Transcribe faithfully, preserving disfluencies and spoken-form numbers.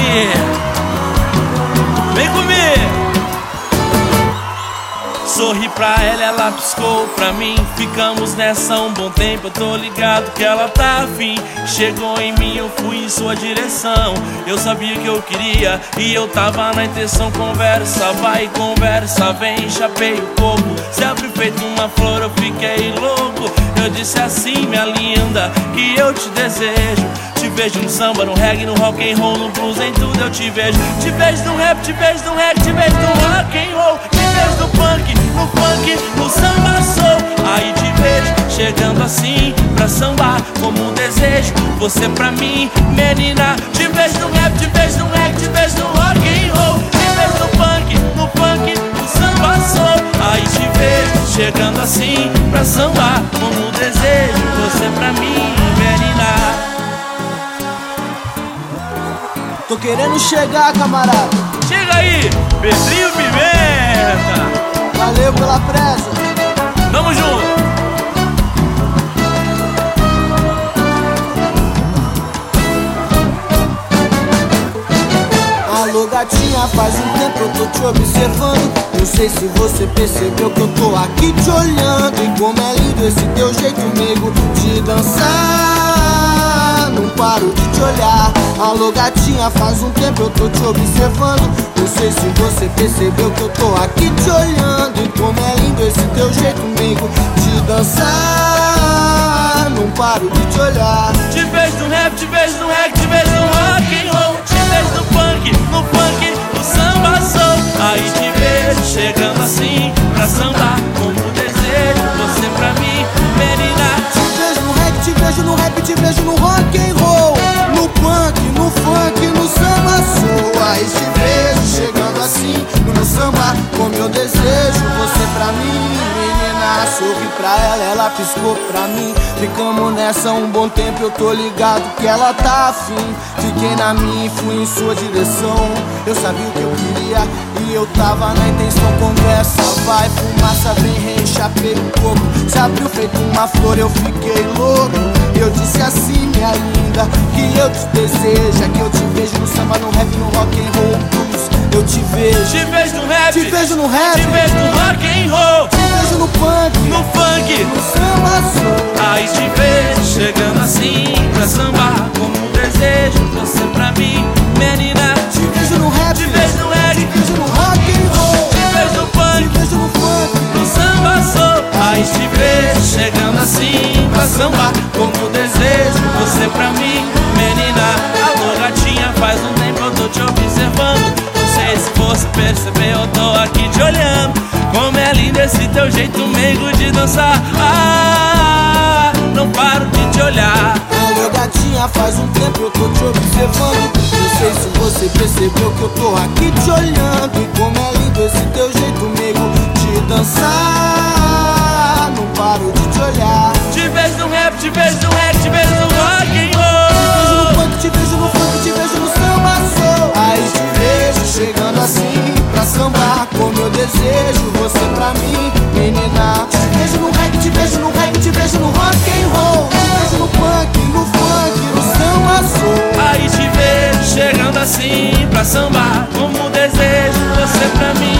aí. Vem comigo. Sorri pra ela, ela piscou pra mim. Ficamos nessa um bom tempo, eu tô ligado que ela tá afim. Chegou em mim, eu fui em sua direção. Eu sabia que eu queria e eu tava na intenção. Conversa vai, conversa vem, chapei o coco. Se abriu feito uma flor, eu fiquei louco. Eu disse assim, minha linda, que eu te desejo. Te vejo no samba, no reggae, no rock and roll, no blues, em tudo eu te vejo. Te vejo no rap, te vejo no reggae, te vejo no rock and roll. Te vejo no punk, no funk, no samba soul. Aí te vejo chegando assim pra sambar como um desejo. Você pra mim, menina. Te vejo no rap, te vejo no reggae, te vejo no rock and roll. Te vejo no punk, no funk, no samba soul. Aí te vejo chegando assim pra sambar como um desejo. Você pra mim, menina. Tô querendo chegar, camarada. Chega aí, Pedrinho Pimenta. Valeu pela presa. Tamo junto. Alô gatinha, faz um tempo eu tô te observando. Não sei se você percebeu que eu tô aqui te olhando. E como é lindo esse teu jeito meigo de dançar. Não paro de te olhar. Alô gatinha, faz um tempo eu tô te observando. Não sei se você percebeu que eu tô aqui te olhando. E como é lindo esse teu jeito meigo de dançar. Não paro de te olhar. Te vejo no rap, te vejo no reggae, te vejo no rock and roll. Te vejo no funk, no funk, no samba soul. Aí te vejo chegando assim pra sambar como um desejo. Você pra mim, menina. Te vejo no reggae, te vejo no rap, te vejo no rock and roll. No punk, no funk, no samba soul. Aí te vejo chegando assim no samba como eu desejo. Você pra mim, menina. Sorri pra ela, ela piscou pra mim. Ficamos nessa um bom tempo, eu tô ligado que ela tá afim. Fiquei na minha e fui em sua direção. Eu sabia o que eu queria e eu tava na intenção. Conversa vai, fumaça vem, rei, chapei o coco. Se abriu feito uma flor, eu fiquei louco. Eu disse assim, minha linda, que eu te desejo. É que eu te vejo no samba, no rap, no rock and roll, blues. Eu te vejo, te vejo no rap, te vejo no rap, te vejo no rock and roll, te vejo no punk, no funk, no samba soul. Aí te vejo chegando assim pra sambar como um desejo. Você pra mim, menina. Te vejo no rap, te vejo no reggae, te vejo no rock and roll, te vejo no punk, te vejo no funk, no samba soul. Aí te vejo chegando assim pra sambar como um desejo. Você pra mim, menina. Alô gatinha, faz um tempo eu tô te observando. Não sei se você percebeu, eu tô aqui te olhando. Como é lindo esse teu jeito meigo de dançar. Ah, não paro de te olhar. Alô gatinha, faz um tempo eu tô te observando. Não sei se você percebeu que eu tô aqui te olhando. E como é lindo esse teu jeito meigo de dançar. Não paro de te olhar. Te vejo no rap, te vejo no reggae, te vejo no rock and roll. Te vejo no funk, te vejo no funk, te vejo no samba soul. Aí te vejo chegando assim pra sambar como eu desejo. Você pra mim, menina. Te vejo no reggae, te vejo no reggae, te vejo no rock and roll. Te vejo no punk, no funk, no samba soul. Aí te vejo chegando assim pra sambar como um desejo. Você pra mim,